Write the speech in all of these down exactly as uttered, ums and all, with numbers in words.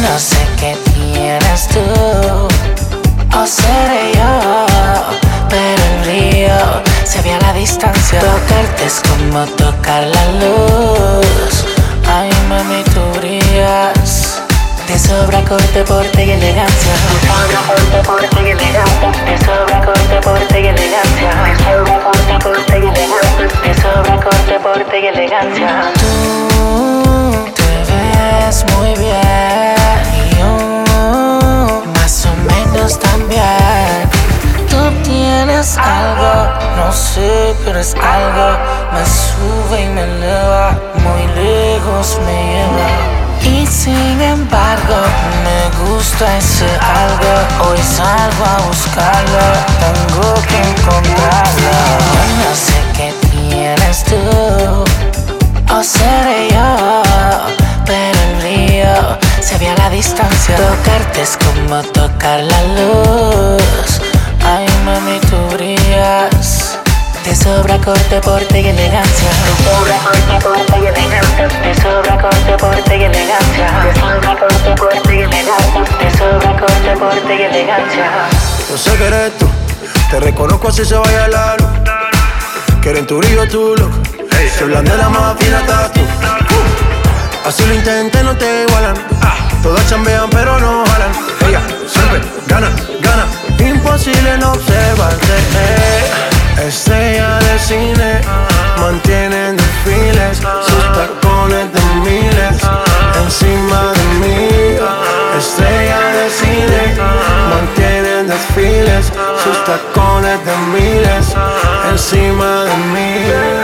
No sé qué tienes tú, o seré yo, pero el brillo se ve a la distancia. Tocarte es como tocar la luz. Ay, mami, tú brillas. Te sobra corte, porte y elegancia. Te sobra corte, porte y elegancia. Te sobra corte, porte y elegancia. Te sobra corte, porte y elegancia. Te sobra corte, porte y elegancia. Tú te ves muy bien y yo más o menos también. Tú tienes algo, no sé, pero es algo. Me sube y me eleva, muy lejos me lleva. Y sin embargo, me gusta ese algo. Hoy salgo a buscarlo, tengo que encontrarlo. No sé qué tienes tú, o seré yo, pero el brillo se ve a la distancia. Tocarte es como tocar la luz. Ay, mami, tú brillas. Te sobra corte, porte y elegancia. Te sobra corte, porte y elegancia. Te sobra corte, porte y elegancia. Te sobra corte, porte y elegancia. Te sobra corte, porte y elegancia. Yo sé que eres tú, te reconozco así se vaya la luz. Quieren tu brillo, tu look. Hey, se hablan de la más fina, estás tú. Uh, así lo intenté, no te igualan. Ah, todas chambean pero no jalan. Ella siempre gana, gana. Imposible no observarte. Estrella de cine, mantienen desfiles, sus tacones de miles, encima de mí. Estrella de cine, mantienen desfiles, sus tacones de miles, encima de mí.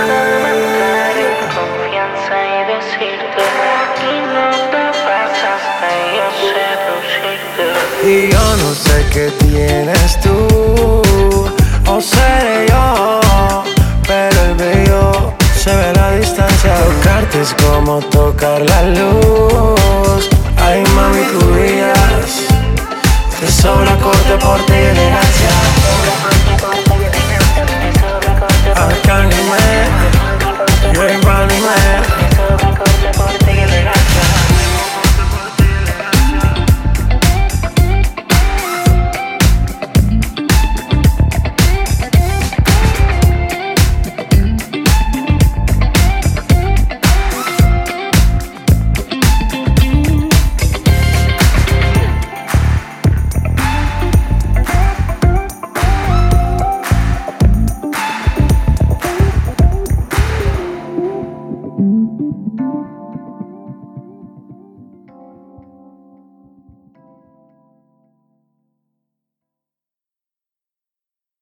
Confianza y decirte, y no te pasas de yo seducirte. Y yo no sé qué tienes tú, o seré yo, pero el brillo se ve a la distancia. Tocarte es como tocar la luz. Ay, mami, tú brillas. Te sobra corte, porte y elegancia. I can't get mad, you're running mad.